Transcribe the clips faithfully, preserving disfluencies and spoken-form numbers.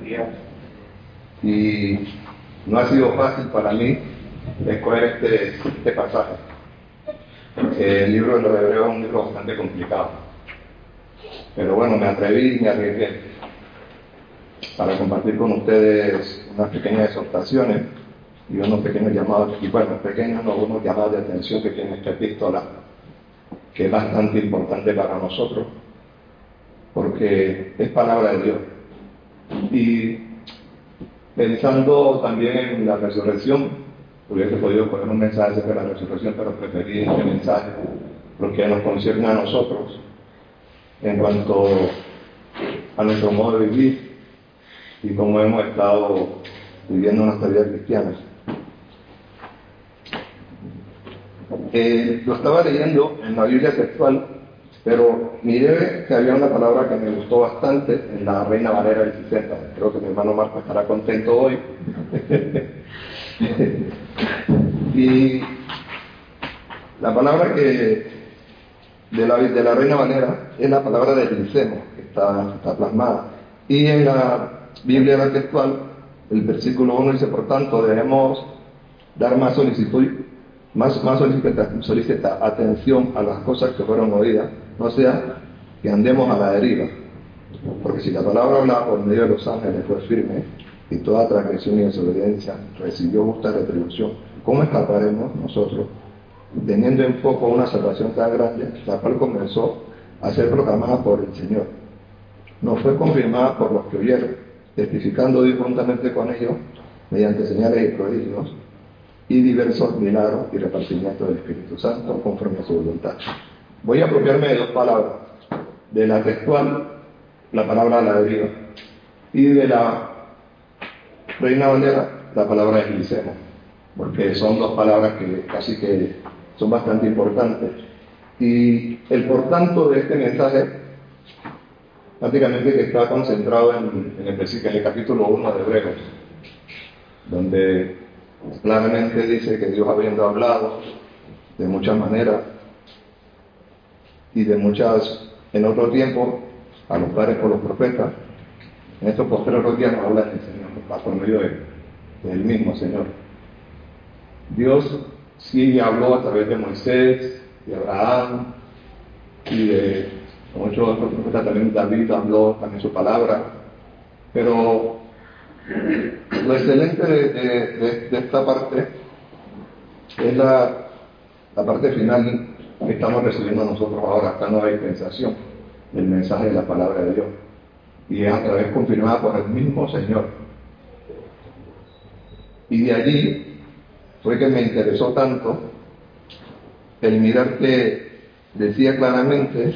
días. Y no ha sido fácil para mí escoger este, este pasaje, porque el libro de los Hebreos es un libro bastante complicado. Pero bueno, me atreví y me arriesgué para compartir con ustedes unas pequeñas exhortaciones y unos pequeños llamados, y bueno, pequeños, no, unos llamados de atención que tiene esta epístola, que es bastante importante para nosotros, porque es palabra de Dios. Y pensando también en la resurrección, hubiese podido poner un mensaje sobre la resurrección, pero preferí este mensaje, porque nos concierne a nosotros en cuanto a nuestro modo de vivir y cómo hemos estado viviendo nuestra vida cristiana. Eh, lo estaba leyendo en la Biblia textual, pero miré que había una palabra que me gustó bastante en la Reina Valera del sesenta. Creo que mi hermano Marco estará contento hoy. Y la palabra que de la, de la Reina Valera es la palabra de Eliseo, que está, está plasmada. Y en la Biblia textual, el versículo uno dice: por tanto, debemos dar más solicitud, más, más solicita, solicita atención a las cosas que fueron oídas, no sea que andemos a la deriva. Porque si la palabra hablada por medio de los ángeles fue firme, y toda transgresión y desobediencia recibió justa retribución, ¿cómo escaparemos nosotros, teniendo en poco una salvación tan grande, la cual comenzó a ser proclamada por el Señor? No fue confirmada por los que oyeron, testificando Dios juntamente con ellos, mediante señales y prodigios, y diversos milagros y repartimiento del Espíritu Santo, conforme a su voluntad. Voy a apropiarme de dos palabras, de la textual, la palabra a la deriva, y de la Reina Valera, la palabra de Eliseo, porque son dos palabras que casi que son bastante importantes. Y el por tanto de este mensaje, prácticamente que está concentrado en, en, el, en el capítulo uno de Hebreos, donde claramente dice que Dios, habiendo hablado de muchas maneras y de muchas, en otro tiempo, a los padres por los profetas, en estos posteriores días nos habla del Señor, por medio de, del mismo Señor. Dios sí habló a través de Moisés, de Abraham y de muchos otros profetas. También David habló también su palabra, pero lo excelente de, de, de, de esta parte es la, la parte final que estamos recibiendo nosotros ahora, esta nueva dispensación del mensaje de la palabra de Dios, y es a través confirmada por el mismo Señor. Y de allí fue que me interesó tanto el mirar que decía claramente,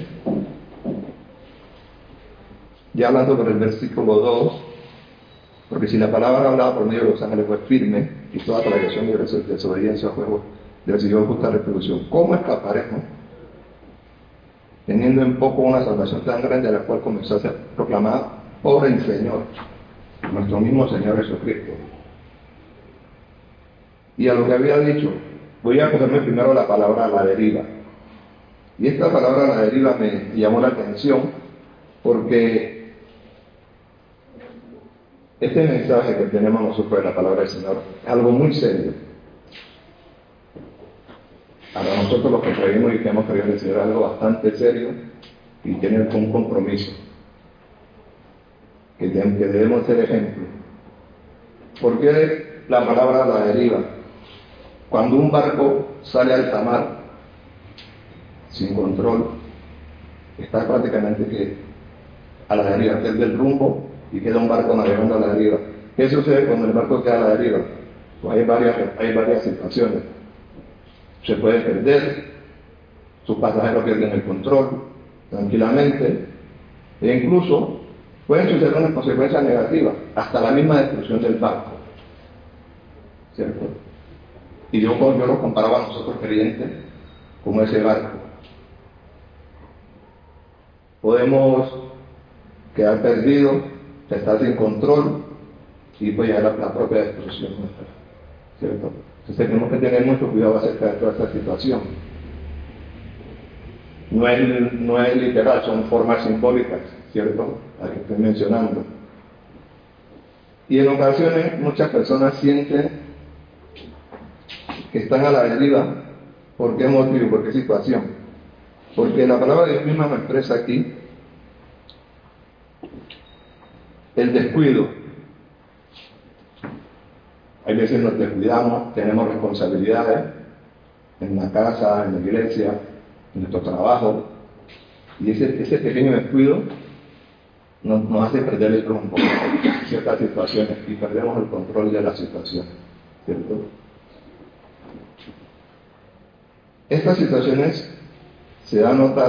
ya hablando por el versículo dos, porque si la palabra hablada por medio de los ángeles fue firme, y toda transgresión y desobediencia fue recibió justa retribución, ¿cómo escaparemos, teniendo en poco una salvación tan grande, a la cual comenzó a ser proclamada por el Señor, nuestro mismo Señor Jesucristo? Y a lo que había dicho, voy a cogerme primero la palabra a la deriva. Y esta palabra a la deriva me llamó la atención porque este mensaje que tenemos nosotros de la palabra del Señor es algo muy serio. Para nosotros los que creemos y que hemos creído en el Señor es algo bastante serio y tiene un compromiso que, que debemos ser ejemplo. ¿Por qué la palabra a la deriva? Cuando un barco sale a alta mar sin control, está prácticamente que a la deriva, pierde el rumbo y queda un barco navegando a la deriva. ¿Qué sucede cuando el barco queda a la deriva? Pues hay varias, hay varias situaciones. Se puede perder, sus pasajeros pierden el control tranquilamente, e incluso pueden suceder unas consecuencias negativas, hasta la misma destrucción del barco, ¿cierto? Y yo, yo lo comparaba a nosotros creyentes como ese barco. Podemos quedar perdidos, estar sin control y pues llegar a la propia destrucción nuestra, ¿cierto? Entonces tenemos que tener mucho cuidado acerca de toda esta situación. No es, no es literal, son formas simbólicas, ¿cierto? Las que estoy mencionando. Y en ocasiones muchas personas sienten que están a la deriva. ¿Por qué motivo? ¿Por qué situación? Porque la palabra de Dios misma nos expresa aquí el descuido. Hay veces nos descuidamos, tenemos responsabilidades en la casa, en la iglesia, en nuestro trabajo, y ese, ese pequeño descuido nos, nos hace perder el rumbo en ciertas situaciones y perdemos el control de la situación, ¿cierto? Estas situaciones se dan a notar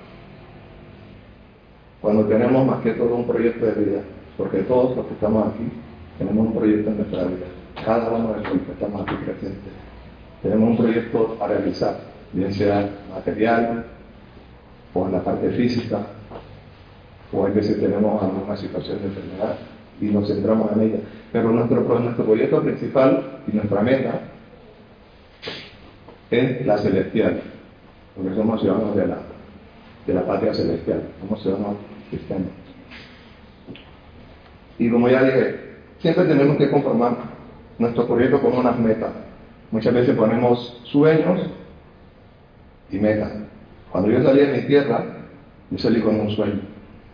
cuando tenemos más que todo un proyecto de vida, porque todos los que estamos aquí tenemos un proyecto en nuestra vida. Cada uno de los que estamos aquí presentes tenemos un proyecto a realizar, bien sea material o en la parte física, o a veces tenemos alguna situación de enfermedad y nos centramos en ella. Pero nuestro, nuestro proyecto principal y nuestra meta es la celestial, porque somos ciudadanos de la, de la patria celestial, somos ciudadanos cristianos. Y como ya dije, siempre tenemos que conformar nuestro proyecto con unas metas. Muchas veces ponemos sueños y metas. Cuando yo salí de mi tierra, yo salí con un sueño.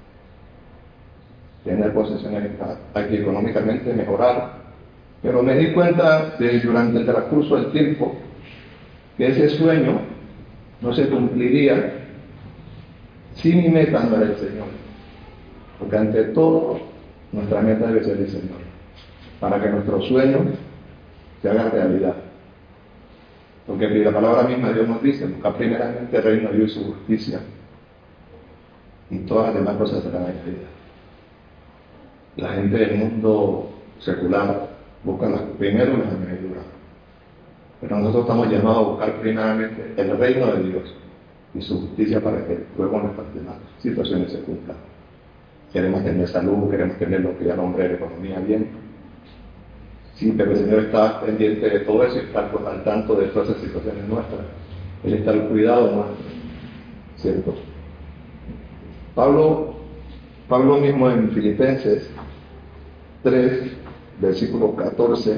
Tener posesiones aquí económicamente, mejorar. Pero me di cuenta de, durante el transcurso del tiempo que ese sueño no se cumpliría si mi meta no era el Señor. Porque ante todo, nuestra meta debe ser el Señor, para que nuestros sueños se hagan realidad. Porque la palabra misma de Dios nos dice: buscar primeramente el reino de Dios y su justicia, y todas las demás cosas serán añadidas. La gente del mundo secular busca las, primero las añadiduras, pero nosotros estamos llamados a buscar primeramente el reino de Dios y su justicia, para que luego nuestras demás situaciones se cumplan. Queremos tener salud, queremos tener lo que ya nombré, la economía bien. Sí, pero el Señor está pendiente de todo eso y está al tanto de todas esas situaciones nuestras. Él está al cuidado nuestro, ¿cierto? Pablo, Pablo mismo en Filipenses tres, versículo catorce.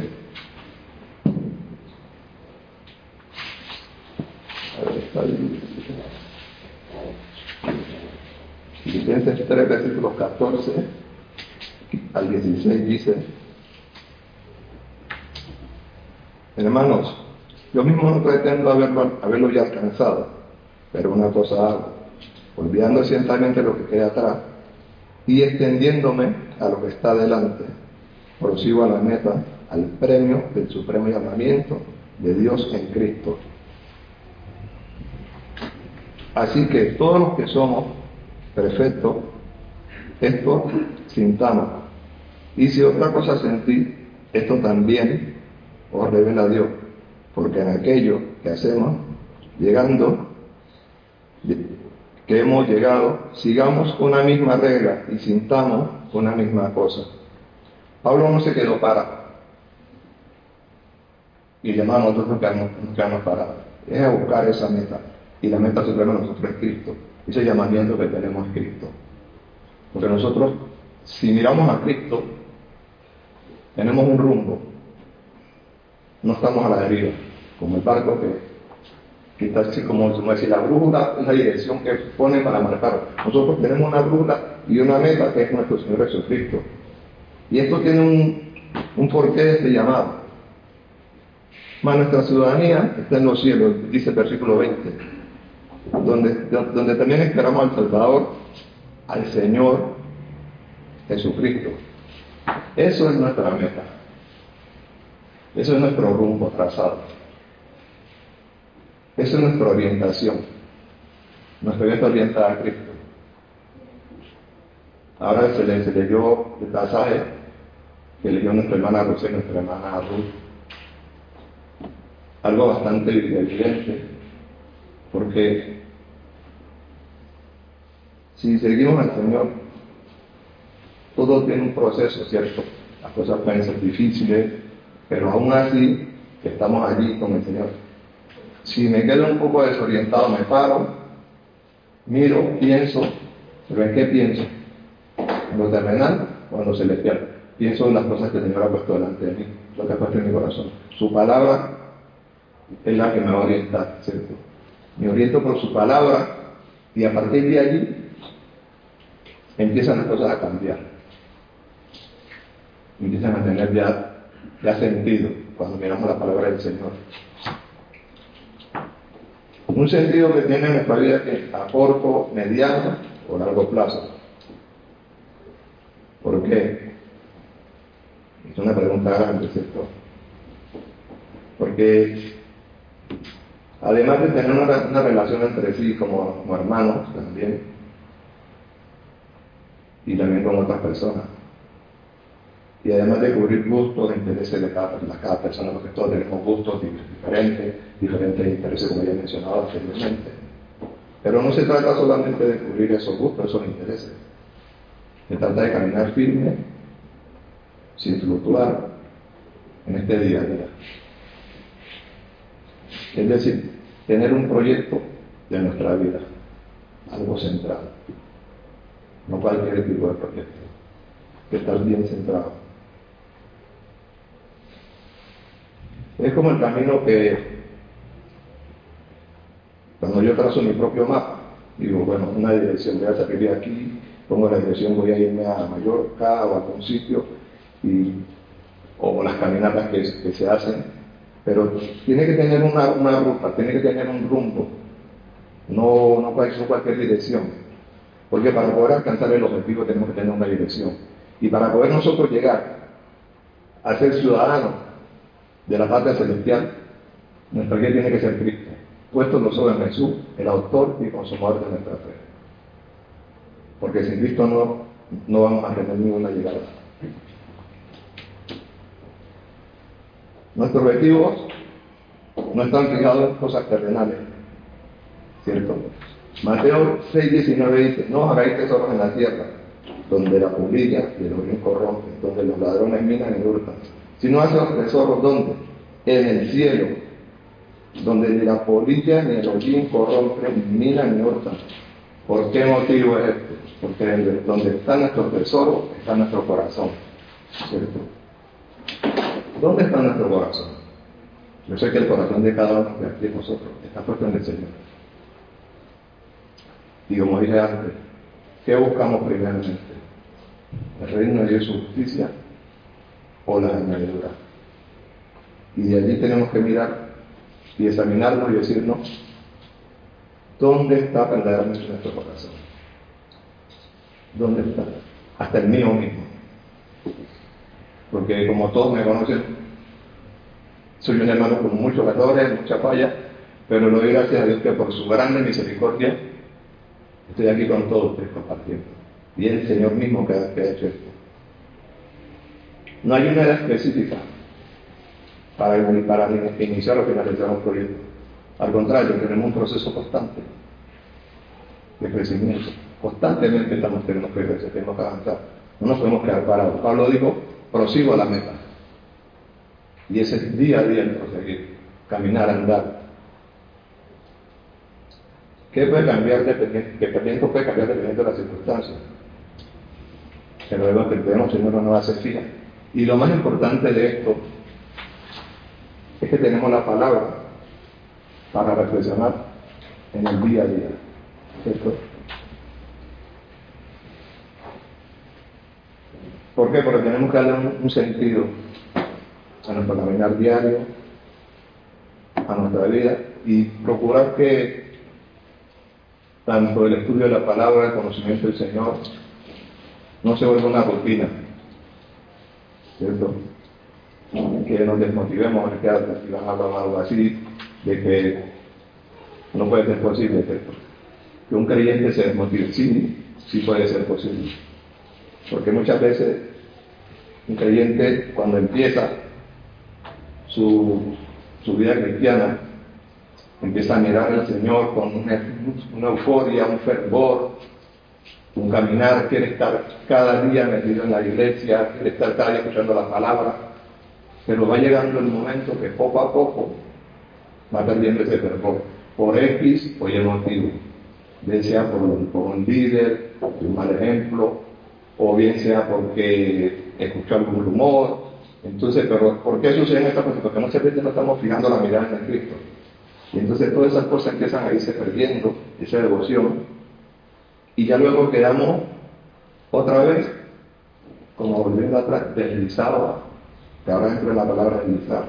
A ver, está ahí. Filipenses tres, versículos catorce al dieciséis dice: hermanos, yo mismo no pretendo haberlo, haberlo ya alcanzado, pero una cosa hago, olvidando ciertamente lo que queda atrás y extendiéndome a lo que está delante, prosigo a la meta, al premio del supremo llamamiento de Dios en Cristo. Así que todos los que somos perfectos, esto sintamos, y si otra cosa sentí, esto también os revela Dios, porque en aquello que hacemos, llegando, que hemos llegado, sigamos una misma regla y sintamos una misma cosa. Pablo no se quedó parado y llamamos a nosotros que quedamos parados, es a buscar esa meta, y la meta suprema de nosotros es Cristo, ese llamamiento que tenemos es Cristo. Porque nosotros, si miramos a Cristo, tenemos un rumbo. No estamos a la deriva, como el barco que, que está así, como, como decir, la brújula es la dirección que pone para marcar. Nosotros tenemos una brújula y una meta, que es nuestro Señor Jesucristo. Y esto tiene un, un porqué de este llamado. Mas nuestra ciudadanía está en los cielos, dice el versículo veinte, donde, donde también esperamos al Salvador, al Señor Jesucristo. Eso es nuestra meta. Eso es nuestro rumbo trazado. Esa es nuestra orientación. Nuestra vida está orientada a Cristo. Ahora se le, se leyó el pasaje que leyó nuestra hermana Rosé, nuestra hermana Ruth. Algo bastante evidente, porque si seguimos al Señor, todo tiene un proceso, ¿cierto? Las cosas pueden ser difíciles, pero aún así estamos allí con el Señor. Si me quedo un poco desorientado, me paro, miro, pienso, pero ¿en qué pienso? ¿En lo terrenal o en lo celestial? pienso en las cosas que el Señor ha puesto delante de mí, lo que ha puesto en mi corazón. Su palabra es la que me va a orientar, ¿cierto? Me oriento por su palabra y a partir de allí empiezan las cosas a cambiar. Empiezan a tener ya, ya sentido cuando miramos la palabra del Señor. Un sentido que tiene en nuestra vida que a corto, mediano o largo plazo. ¿Por qué? Es una pregunta grande, ¿cierto? Porque además de tener una, una relación entre sí como, como hermanos también, y también con otras personas, y además de cubrir gustos e intereses de cada, de cada persona, porque todos tenemos gustos diferentes, diferentes intereses, como ya he mencionado anteriormente. Pero no se trata solamente de cubrir esos gustos, esos intereses. Se trata de caminar firme, sin fluctuar, en este día a día. Es decir, tener un proyecto de nuestra vida, algo centrado, no cualquier tipo de proyecto, que estar bien centrado. Es como el camino que, cuando yo trazo mi propio mapa, digo, bueno, una dirección, voy a salir de aquí, pongo la dirección, voy a irme a Mallorca o a algún sitio, y, o las caminatas que, que se hacen, pero tiene que tener una, una ruta, tiene que tener un rumbo, no, no cualquier, cualquier dirección, porque para poder alcanzar el objetivo tenemos que tener una dirección, y para poder nosotros llegar a ser ciudadanos de la patria celestial, nuestra guía tiene que ser Cristo, puestos los ojos en Jesús, el autor y consumador de nuestra fe, porque sin Cristo no, no vamos a tener ninguna llegada. Nuestros objetivos no están fijados en cosas terrenales, ¿cierto? Mateo seis diecinueve dice, no hagáis tesoros en la tierra, donde la polilla y el orín corrompen, donde los ladrones minan y hurtan, sino haced tesoros, ¿dónde? En el cielo, donde ni la polilla ni el orín corrompen, minan ni hurtan. ¿Por qué motivo es esto? Porque donde está nuestro tesoro está nuestro corazón, ¿cierto? ¿Dónde está nuestro corazón? Yo sé que el corazón de cada uno de aquí de nosotros está puesto en el Señor. Y como dije antes, ¿qué buscamos primeramente? ¿El reino de Dios y su justicia o las añadiduras? Y de allí tenemos que mirar y examinarnos y decirnos ¿dónde está verdaderamente nuestro corazón? ¿Dónde está? Hasta el mío mismo. Porque como todos me conocen, soy un hermano con muchos errores, mucha falla, pero le doy gracias a Dios que por su grande misericordia estoy aquí con todos ustedes compartiendo. Y es el Señor mismo que ha, que ha hecho esto. No hay una edad específica para, para iniciar o finalizar un proyecto. Al contrario, tenemos un proceso constante de crecimiento. Constantemente estamos, tenemos que crecer, tenemos que avanzar. No nos podemos quedar parados. Pablo dijo, prosigo a la meta. Y ese es día a día el proseguir, caminar, andar. ¿Qué puede cambiar dependiendo, que dependiendo puede cambiar dependiendo de las circunstancias? Pero debemos que debemos tener una nueva fija. Y lo más importante de esto es que tenemos la palabra para reflexionar en el día a día, ¿cierto? ¿Por qué? Porque tenemos que darle un, un sentido a nuestro caminar diario, a nuestra vida, y procurar que tanto el estudio de la palabra, el conocimiento del Señor, no se vuelva una rutina, ¿cierto? Que nos desmotivemos a que van a hablar algo así, de que no puede ser posible, ¿cierto? Que un creyente se desmotive, sí, sí puede ser posible. Porque muchas veces un creyente cuando empieza su, su vida cristiana, empieza a mirar al Señor con una, una euforia, un fervor, un caminar, quiere estar cada día metido en la iglesia, quiere estar cada día escuchando la palabra, pero va llegando el momento que poco a poco va perdiendo ese fervor, por X o Y motivo, bien sea por, por un líder, por un mal ejemplo, o bien sea porque escuchó algún rumor. Entonces, pero ¿por qué suceden estas cosas? Porque muchas veces no estamos fijando la mirada en el Cristo. Y entonces todas esas cosas empiezan a irse perdiendo, esa devoción, y ya luego quedamos otra vez, como volviendo atrás, deslizados, que ahora entra la palabra deslizar,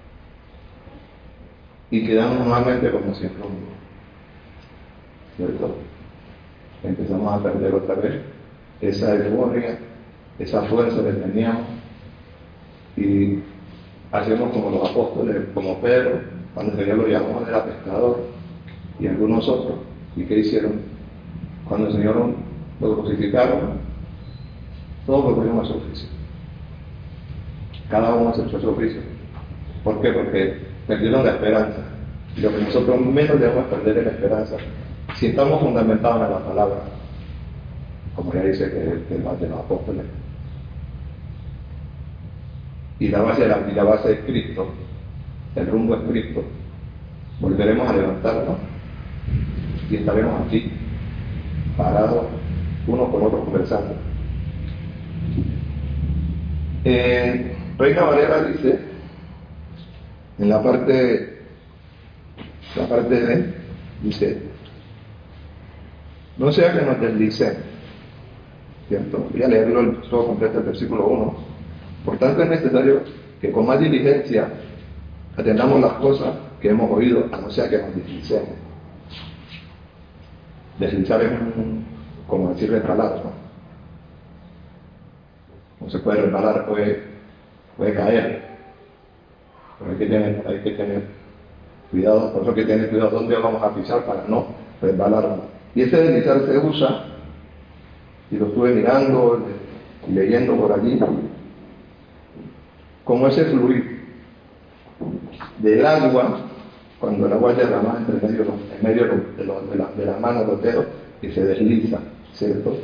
y quedamos nuevamente como siempre unidos, ¿cierto? Empezamos a perder otra vez esa euforia, esa fuerza que teníamos, y hacemos como los apóstoles, como Pedro, cuando el Señor lo llamó, era pescador, y algunos otros. ¿Y qué hicieron? Cuando el Señor lo crucificaron, todos volvieron a su oficio. Cada uno aceptó su oficio. ¿Por qué? Porque perdieron la esperanza. Y lo que nosotros menos debemos perder es la esperanza. Si estamos fundamentados en la palabra, como ya dice que, que el de los apóstoles, y la base de la, y la base es Cristo, el rumbo es Cristo, volveremos a levantarnos y estaremos aquí, parados, unos con otros conversando. Eh, Reina Valera dice, en la parte, la parte de, dice, no sea que nos deslicemos, ¿cierto? Voy a leerlo el, todo completo, el versículo uno. Por tanto es necesario que con más diligencia atendamos las cosas que hemos oído, a no sea que nos deslicemos. Deslizar es un, como decir resbalar, ¿no? No se puede resbalar, puede, puede caer. Pero hay que tener, hay que tener cuidado, por eso hay que tener cuidado dónde vamos a pisar para no resbalarnos. Y ese deslizar se usa, y lo estuve mirando y leyendo por allí, como ese fluir del agua, cuando el agua es derramada entre medio, en medio de, los, de, la, de las manos de los dedos, y se desliza, ¿cierto?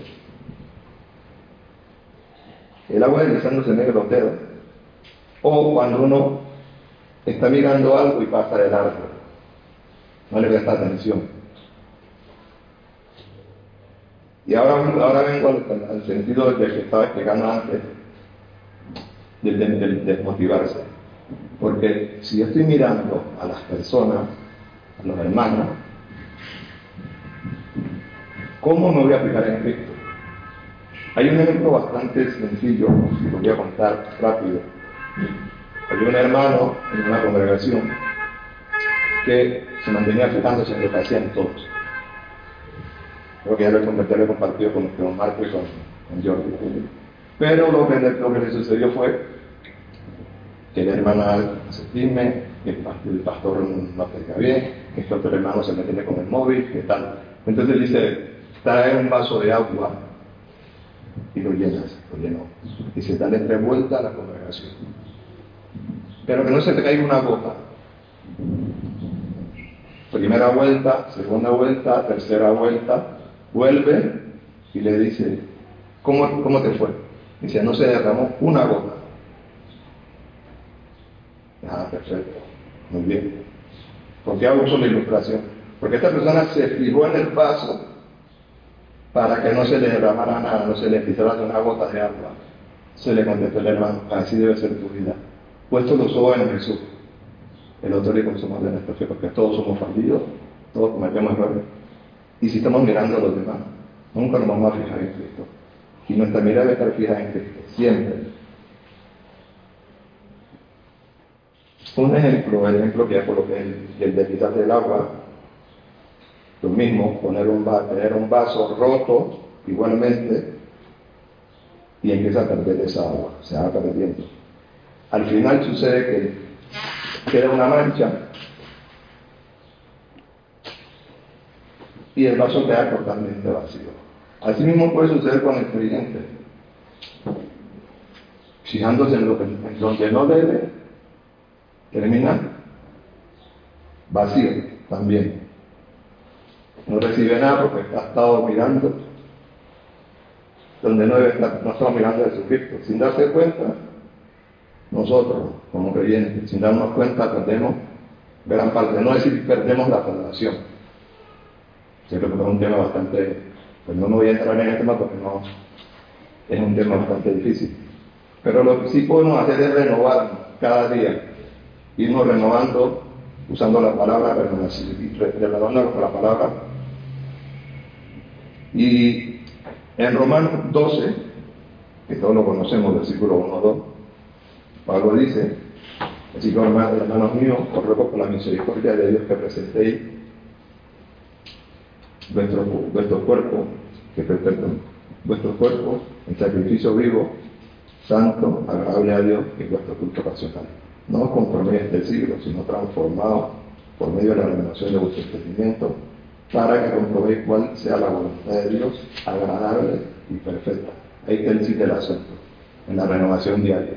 El agua deslizándose en medio de los dedos, o cuando uno está mirando algo y pasa de largo, no le presta atención. Y ahora, ahora vengo al, al sentido del que estaba explicando antes, del de, de, de desmotivarse. Porque si yo estoy mirando a las personas, a los hermanos, ¿cómo me voy a aplicar en Cristo? Hay un ejemplo bastante sencillo, lo voy a contar rápido. Hay un hermano en una congregación que se mantenía fijándose en lo que hacían todos. Creo que ya lo he compartido con, con Marco y con, con Jordi. Pero lo que, lo que le sucedió fue que la hermana se firme, que el pastor no predica bien, que este otro hermano se mete con el móvil, que tal. Entonces dice, trae un vaso de agua y lo llenas, lo llenó. Y se da tres vueltas a la congregación. Pero que no se te caiga una gota. Primera vuelta, segunda vuelta, tercera vuelta, vuelve y le dice, ¿cómo, cómo te fue? Dice, no se derramó una gota. Ah, perfecto, muy bien. ¿Por qué hago uso de la ilustración? Porque esta persona se fijó en el vaso para que no se le derramara nada, no se le pisara de una gota de agua. Se le contestó el hermano, así debe ser tu vida. Puesto los ojos en Jesús, el otro le consumos de nuestra fe, porque todos somos fallidos, todos cometemos errores. Y si estamos mirando a los demás, nunca nos vamos a fijar en Cristo. Y nuestra mirada debe estar fija en Cristo, siempre. Un ejemplo, el ejemplo que por lo que el, el deslizar del agua, lo mismo, poner un, tener un vaso roto igualmente y empieza a perder esa agua, se va perdiendo. Al final sucede que queda una mancha y el vaso queda totalmente vacío. Así mismo puede suceder con el creyente, fijándose en, lo que, en donde no debe, termina vacío también. No recibe nada porque ha estado mirando donde no debe estar, no estamos mirando a Jesucristo. Sin darse cuenta, nosotros, como creyentes, sin darnos cuenta, perdemos gran parte, no decir perdemos la salvación. Yo creo que es un tema bastante, pues no me voy a entrar en el tema porque no, es un tema bastante difícil. Pero lo que sí podemos hacer es renovarnos cada día, irnos renovando, usando la palabra, renovando con la palabra. Y en Romanos doce, que todos lo conocemos, versículo uno a dos, Pablo dice: así que, hermanos míos, os ruego por la misericordia de Dios que presentéis vuestro, vuestro cuerpo, que perdón, vuestro cuerpo en sacrificio vivo, santo, agradable a Dios, que es vuestro culto racional. No os conforméis a este siglo, sino transformados por medio de la renovación de vuestro entendimiento, para que comprobéis cuál sea la voluntad de Dios, agradable y perfecta. Ahí está el sí del asunto, en la renovación diaria.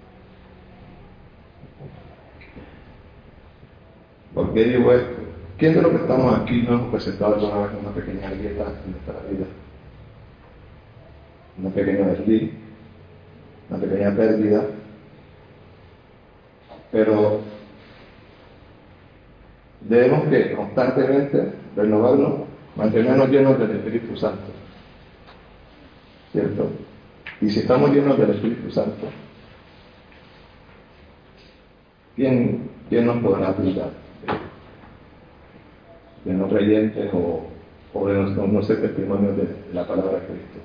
¿Por qué digo esto? ¿Quién de los que estamos aquí no hemos presentado alguna vez una pequeña grieta en nuestra vida? Una pequeña desliz, una pequeña pérdida, pero debemos que constantemente renovarnos, mantenernos llenos del Espíritu Santo, ¿cierto? Y si estamos llenos del Espíritu Santo, ¿quién, quién nos podrá brindar? De no creyentes o, o de no, no ser testimonios de, de la palabra de Cristo.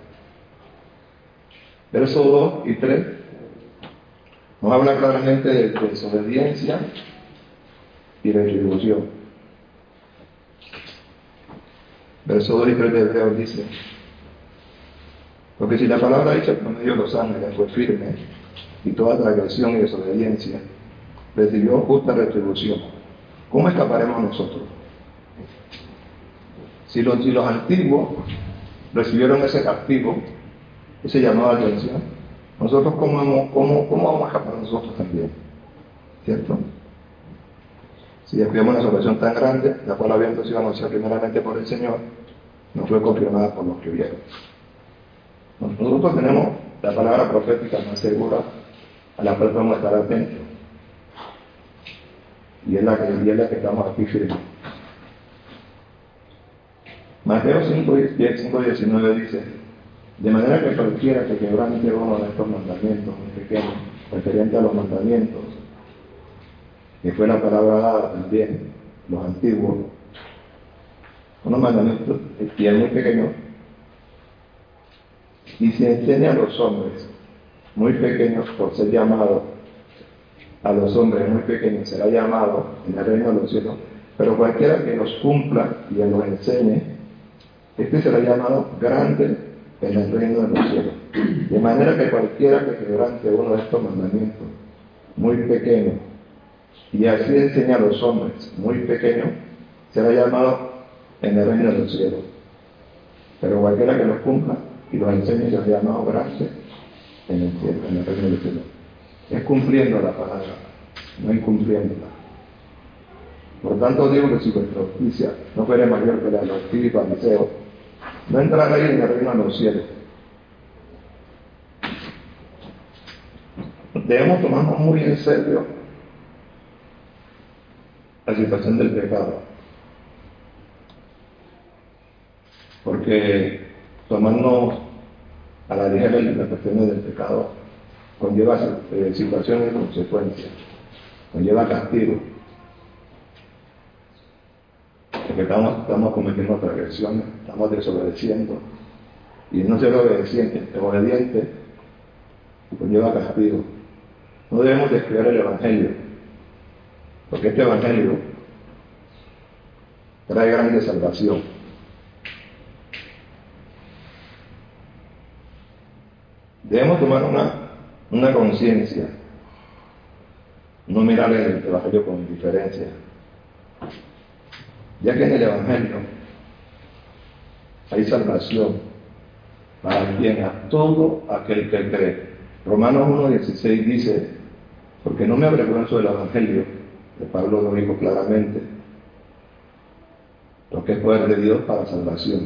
Versos dos y tres nos habla claramente de desobediencia y retribución. Versos dos y tres de Hebreos dice: porque si la palabra hecha por medio de los ángeles fue firme, y toda transgresión y desobediencia recibió justa retribución, ¿cómo escaparemos nosotros? Si los, si los antiguos recibieron ese castigo, ese llamado de atención, nosotros ¿cómo, cómo, cómo vamos a escapar nosotros también? ¿Cierto? Si descuidamos una salvación tan grande, la cual habiendo sido anunciada primeramente por el Señor, no fue confirmada por los que vieron. Nosotros tenemos la palabra profética más segura, a la cual podemos estar atentos. Y es la que, y es la que estamos aquí firmes. Mateo cinco diecinueve dice: de manera que cualquiera que quebrante uno de estos mandamientos muy pequeños, referente a los mandamientos, que fue la palabra dada también, los antiguos, unos mandamientos que es muy pequeños, y se enseña a los hombres muy pequeños por ser llamados, a los hombres muy pequeños será llamado en el reino de los cielos, pero cualquiera que los cumpla y los enseñe, este será llamado grande en el reino de los cielos. De manera que cualquiera que quebrante uno de estos mandamientos muy pequeños y así enseña a los hombres muy pequeños, será llamado en el reino de los cielos. Pero cualquiera que los cumpla y los enseñe será llamado grande en el cielo, en el reino de los cielos. Es cumpliendo la palabra, no incumpliéndola. Por tanto digo que si vuestra justicia no fuera mayor que la de los escribas y fariseos, no entraréis en el reino de los cielos. Debemos tomarnos muy en serio la situación del pecado, porque tomarnos a la ligera las cuestiones del pecado conlleva eh, situaciones y consecuencias, conlleva castigo, porque estamos, estamos cometiendo transgresiones, estamos desobedeciendo, y no ser obediente, obediente conlleva castigo. No debemos descuidar el Evangelio, porque este Evangelio trae grande salvación. Debemos tomar una, una conciencia, no mirar el Evangelio con indiferencia, ya que en el Evangelio hay salvación para quien, a todo aquel que cree. Romanos uno dieciséis dice: porque no me avergüenzo del Evangelio, que Pablo lo dijo claramente, lo que es poder de Dios para salvación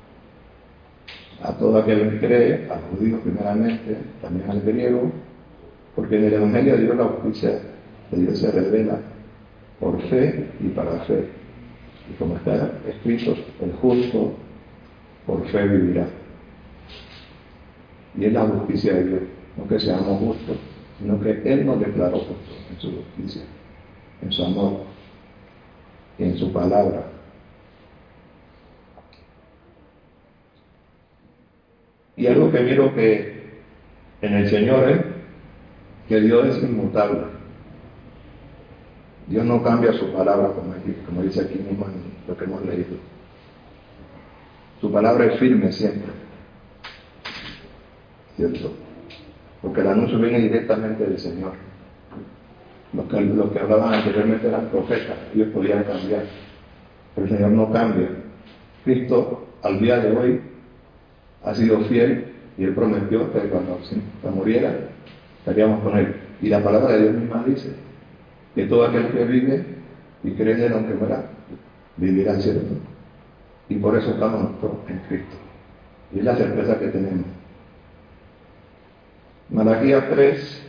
a todo aquel que cree, al judío primeramente, también al griego, porque en el Evangelio de Dios la justicia de Dios se revela por fe y para fe. Y como está escrito, el justo por fe vivirá. Y es la justicia de Dios. no que seamos justos, sino que Él nos declaró justos en su justicia, en su amor y en su palabra. Y algo que miro que en el Señor es que Dios es inmutable. Dios no cambia su palabra, como, aquí, como dice aquí mismo en lo que hemos leído. Su palabra es firme siempre, ¿cierto? Porque el anuncio viene directamente del Señor. Los que, los que hablaban anteriormente eran profetas, ellos podían cambiar, pero el Señor no cambia. Cristo al día de hoy ha sido fiel y Él prometió que cuando se muriera estaríamos con Él. Y la palabra de Dios misma dice que todo aquel que vive y cree en Él aunque muera, vivirá, ¿cierto? Y por eso estamos nosotros en Cristo. Y es la certeza que tenemos. Malaquías tres,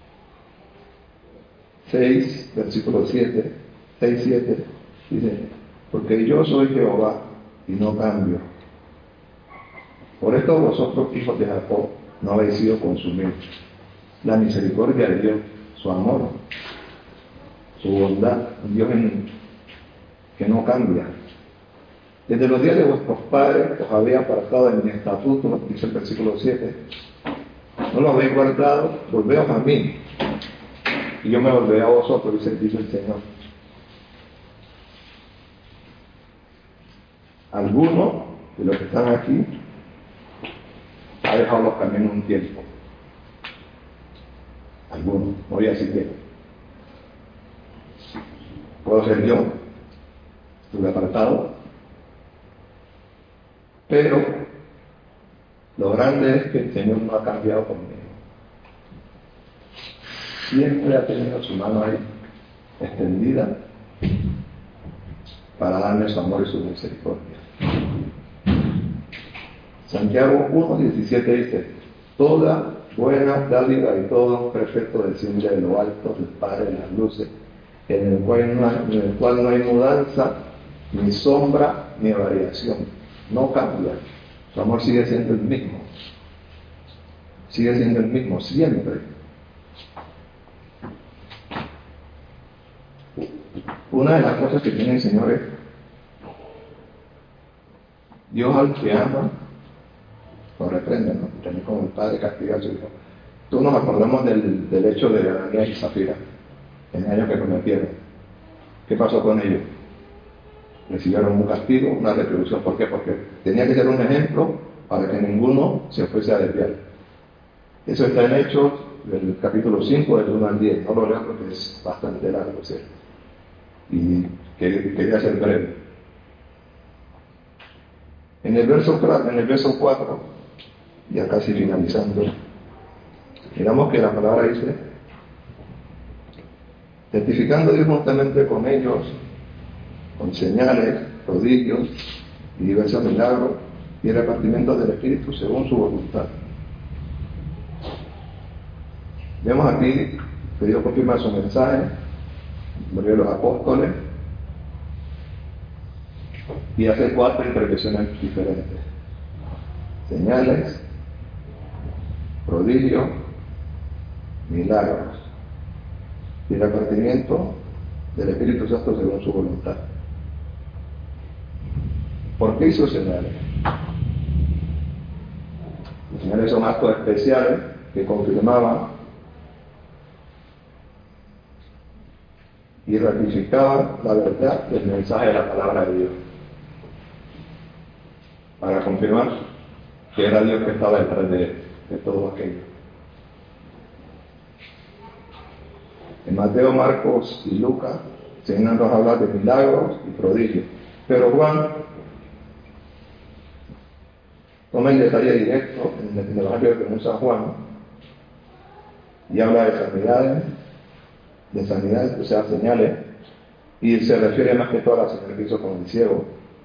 seis, versículo siete, seis, siete, dice: porque yo soy Jehová y no cambio. Por esto vosotros, hijos de Jacob, no habéis sido consumidos. La misericordia de Dios, su amor, su bondad, un Dios en, que no cambia. Desde los días de vuestros padres os había apartado de mi estatuto, dice el versículo siete. No lo habéis guardado, volveos a mí, y yo me volveré a vosotros, dice, dice el Señor. Algunos de los que están aquí ha dejado los caminos un tiempo. Algunos, no voy a decir que puedo ser yo, estuve apartado, pero lo grande es que el Señor no ha cambiado conmigo. Siempre ha tenido su mano ahí extendida para darme su amor y su misericordia. Santiago uno diecisiete dice: toda buena dádiva y todo perfecto desciende de lo alto del Padre de las luces, en el cual no hay, en el cual no hay mudanza, ni sombra, ni variación. No cambia. Su amor sigue siendo el mismo. Sigue siendo el mismo, siempre. Una de las cosas que tiene el Señor es: Dios al que ama lo reprende, ¿no? También como el Padre castiga a su hijo. Todos nos acordamos del, del hecho de Ananías y Zafira, en el año que prometieron. ¿Qué pasó con ellos? Recibieron un castigo, una retribución. ¿Por qué? Porque tenía que ser un ejemplo para que ninguno se fuese a desviar. Eso está en Hechos, del capítulo cinco, del uno al diez. No lo leo porque es bastante largo, ¿cierto? Y quería ser breve. En el verso, en el verso cuatro, ya casi finalizando, miramos que la palabra dice: testificando Dios juntamente con ellos, con señales, prodigios y diversos milagros y repartimientos del Espíritu según su voluntad. Vemos aquí que Dios confirma su mensaje, murió los apóstoles, y hace cuatro intervenciones diferentes: señales, prodigios, milagros y repartimiento del Espíritu Santo según su voluntad. ¿Por qué hizo señales? Los señales son actos especiales que confirmaban y ratificaban la verdad del mensaje de la palabra de Dios, para confirmar que era Dios que estaba detrás de, de todo aquello. En Mateo, Marcos y Lucas se nos habla de milagros y prodigios, pero Juan toma el detalle directo en el Evangelio de San Juan y habla de sanidades, de sanidades, o sea, señales, y se refiere más que todo a la señal que hizo con el ciego.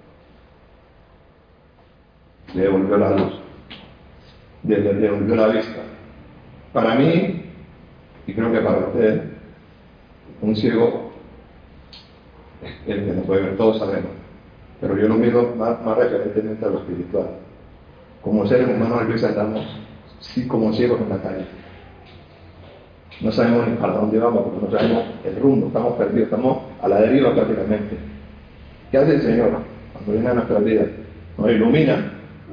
Le devolvió la luz, le, le devolvió la vista. Para mí, y creo que para usted, un ciego es el que no puede ver, todos sabemos, pero yo lo miro más, más referentemente a lo espiritual. Como seres humanos a veces andamos sí, como ciegos en la calle, No sabemos ni para dónde vamos, porque no sabemos el rumbo, estamos perdidos, estamos a la deriva prácticamente. ¿Qué hace el Señor cuando viene a nuestra vida? Nos ilumina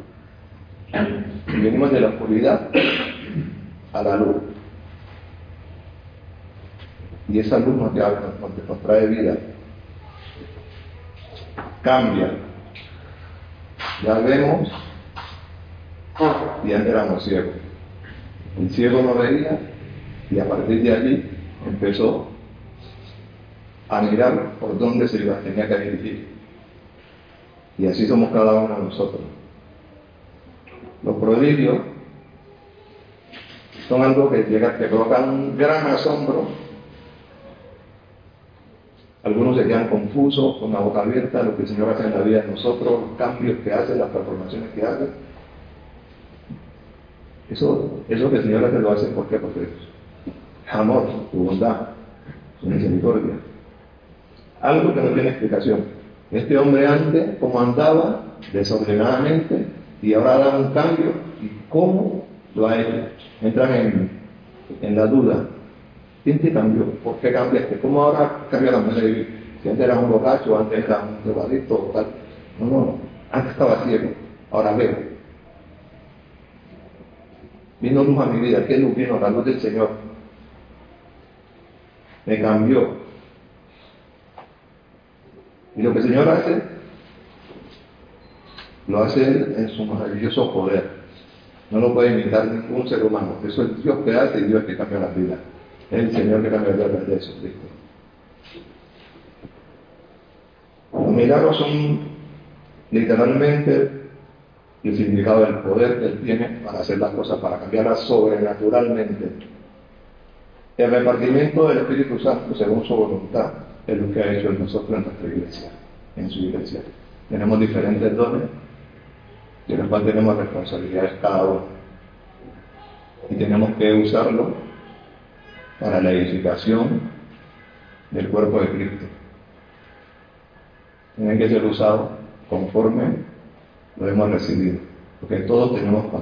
y venimos de la oscuridad a la luz. Y esa luz nos, nos, nos trae vida. Cambia. Ya vemos, y antes éramos ciegos. El ciego no veía, y a partir de allí empezó a mirar por dónde se iba, tenía que dirigir. Y así somos cada uno de nosotros. Los prodigios son algo que llega, que provocan un gran asombro. Algunos se quedan confusos, con la boca abierta, lo que el Señor hace en la vida de nosotros, los cambios que hace, las transformaciones que hace. Eso, eso que el Señor hace lo hace ¿por qué? Porque es amor, su bondad, su misericordia. Algo que no tiene explicación. Este hombre antes, como andaba, desordenadamente, y ahora da un cambio, ¿y cómo lo ha hecho? Entran en, en la duda. ¿Quién te cambió? ¿Por qué cambiaste? ¿Cómo ahora cambia la manera de vivir? Si antes eras un borracho, antes eras un drogadicto, tal. No, no, antes estaba ciego, ahora veo. Vino luz a mi vida. ¿Qué luz vino? La luz del Señor. Me cambió. Y lo que el Señor hace, lo hace Él en su maravilloso poder. No lo puede imitar ningún ser humano. Eso es Dios que hace y Dios que cambia las vidas. Es el Señor que cambia las vidas de Jesucristo. Los milagros son literalmente el significado del poder que Él tiene para hacer las cosas, para cambiarlas sobrenaturalmente. El repartimiento del Espíritu Santo según su voluntad es lo que ha hecho en nosotros en nuestra iglesia, en su iglesia. Tenemos diferentes dones de los cuales tenemos responsabilidades cada uno y tenemos que usarlo para la edificación del cuerpo de Cristo. Tienen que ser usados conforme lo hemos recibido, porque todos tenemos